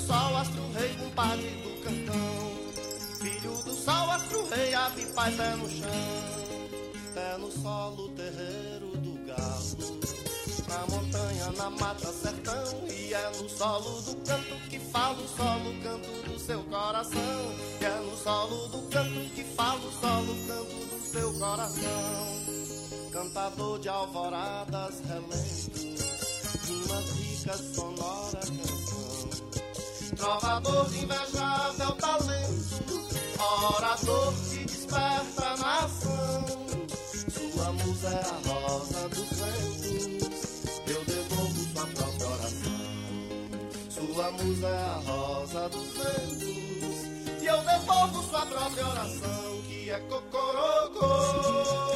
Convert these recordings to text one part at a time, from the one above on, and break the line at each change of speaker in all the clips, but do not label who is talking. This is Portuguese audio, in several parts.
sol, astro-rei, compadre do cantão. Filho do sol, astro-rei, ave, pai, pé no chão. Pé no solo, terreiro do galo. Na montanha, na mata, sertão. E é no solo do canto que fala o solo, canto do seu coração. E é no solo do canto que fala o solo, canto do seu coração. Cantador de alvoradas, relento, rimas ricas, sonora canção. Trovador de invejável talento, orador que desperta a nação. Sua musa é a rosa dos ventos, eu devolvo sua própria oração. Sua musa é a rosa dos ventos, e eu devolvo sua própria oração, que é cocorocó.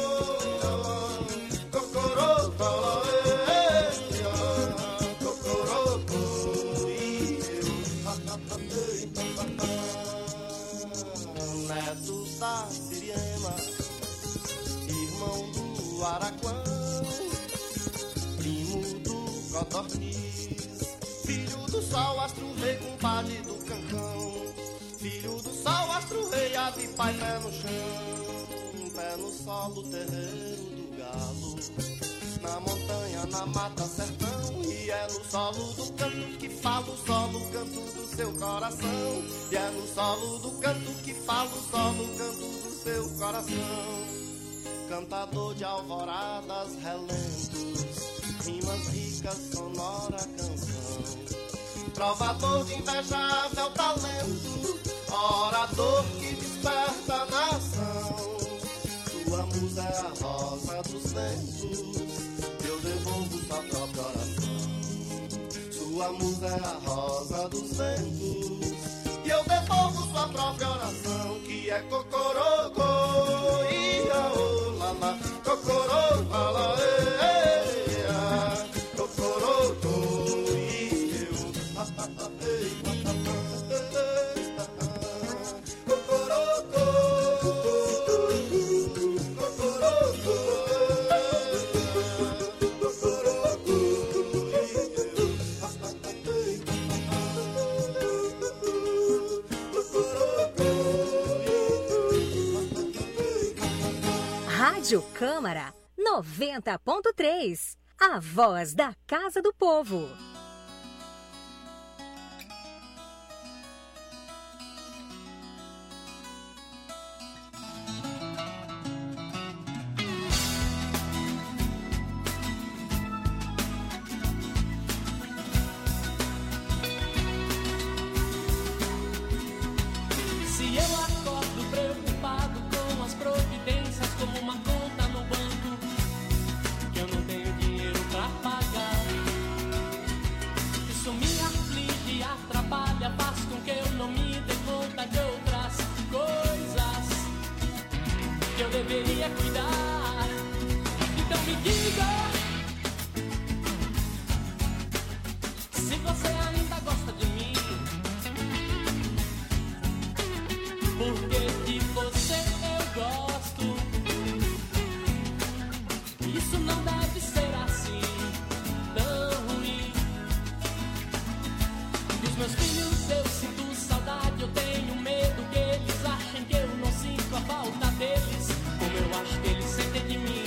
Neto da Siriema, irmão do Araquã, primo do Codorniz, filho do sol, astro-rei, compadre do Cancão. Filho do sol, astro-rei, ave, pai, pé no chão. Pé no solo, terreiro do galo. Na montanha, na mata, sertão. E é no solo do canto que fala o solo, canto do seu coração. E é no solo do canto que fala o solo, canto do seu coração. Cantador de alvoradas, relentos, rimas ricas, sonora canção. Trovador de invejável talento, orador que desperta a nação. Sua musa é a rosa dos ventos, eu devolvo sua própria oração. Sua musa é a rosa dos ventos, e eu devolvo sua própria oração, que é cocorocó, ia, lala, cocorocó, lala, cocorocó, e eu,
Rádio Câmara 90.3, a voz da Casa do Povo.
Se eu acordo preocupado com as providências, como uma conta no banco que eu não tenho dinheiro pra pagar, isso me aflige e atrapalha, faz com que eu não me dê conta de outras coisas que eu deveria cuidar. Então me diga se você ainda gosta de mim, porque de você eu gosto. Isso não deve ser assim, tão ruim. Dos meus filhos eu sinto saudade, eu tenho medo que eles achem que eu não sinto a falta deles, como eu acho que eles sentem de mim.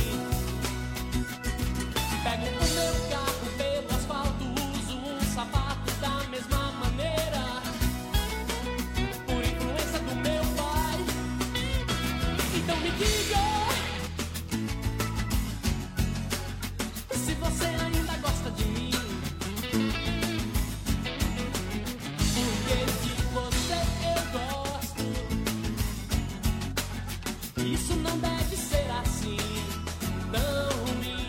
Pego o meu carro pelo asfalto, uso um sapato da mesma maneira, por influência do meu pai. Então me diga se você ainda gosta de mim, porque de você eu gosto. Isso não deve ser assim, tão ruim.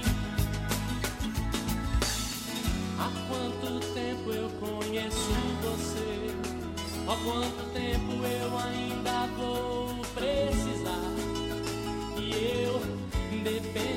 Há quanto tempo eu conheço você? Há quanto tempo eu ainda vou precisar? E eu dependo